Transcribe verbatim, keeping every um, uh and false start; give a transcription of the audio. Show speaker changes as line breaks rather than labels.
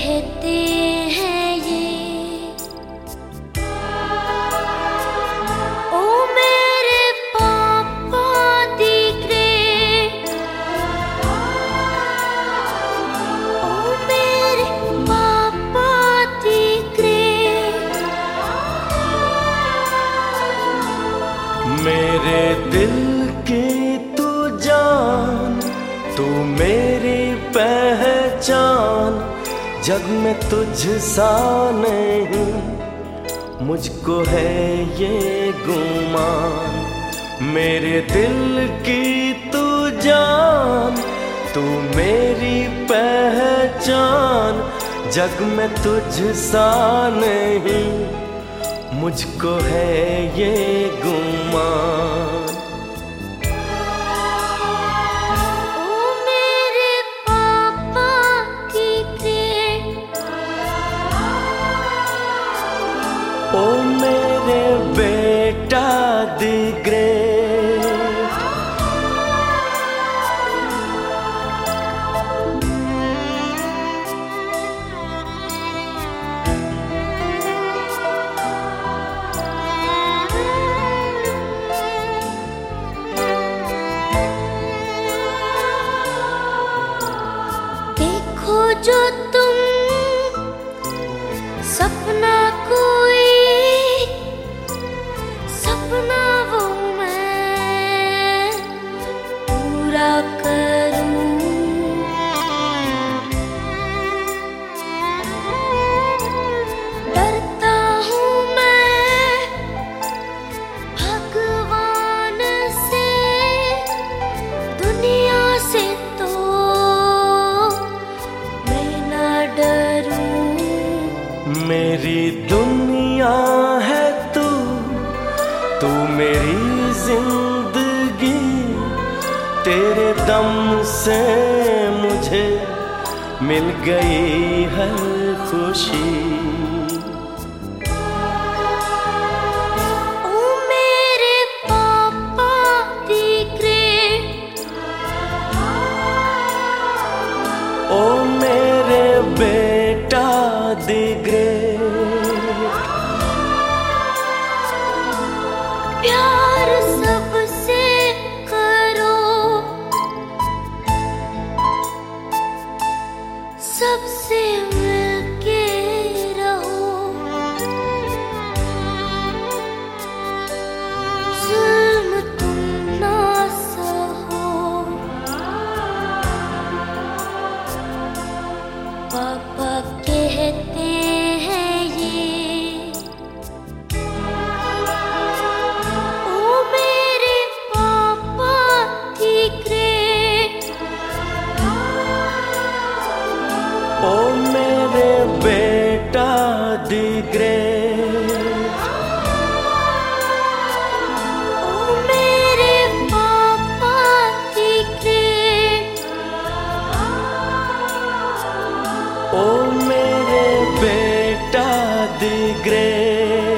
कहते हैं ये, ओ मेरे पापा दी ग्रेट, ओ मेरे पापा दी ग्रेट।
मेरे दिल की तू जान, तू मेरी पहचान, जग में तुझ सा नहीं मुझको है ये गुमान। मेरे दिल की तू जान, तू मेरी पहचान, जग में तुझ सा नहीं मुझको है ये गुमान। ओ मेरे बेटा दी ग्रेट,
देखो जो तुम सपना कोई, सपना वो मैं पूरा करूं। डरता हूँ मैं भगवान से, दुनिया से तो मैं ना डरूं।
मेरी दुनिया है तू, तू मेरी जिंदगी, तेरे दम से मुझे मिल गई है खुशी।
ओ मेरे पापा दी ग्रेट,
ओ मेरे बेटा दी ग्रेट।
प्यार सबसे करो, सबसे मिलके रहो, जुल्म तुम ना सहो। पापा कहते हैं ये, ओ मेरे पापा दी ग्रेट,
ओ मेरे बेटा दी ग्रेट,
ओ मेरे पापा दी ग्रेट,
ओ मेरे बेटा दी ग्रेट।